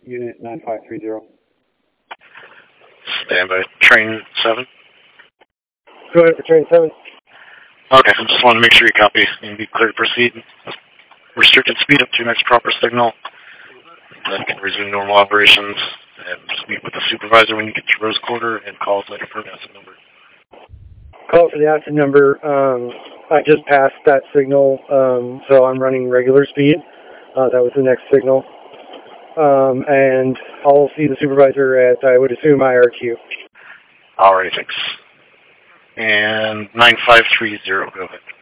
Unit 9530. Stand by. Train 7. Go ahead for train 7. Okay, I just want to make sure you copy and be clear to proceed. Restricted speed up to your next proper signal. Then can resume normal operations. And just meet with the supervisor when you get to Rose Quarter and call us later for an asset number. Call for the asset number. I just passed that signal, so I'm running regular speed. That was the next signal. And I'll see the supervisor at, I would assume, IRQ. Alright, thanks. And 9530, go ahead.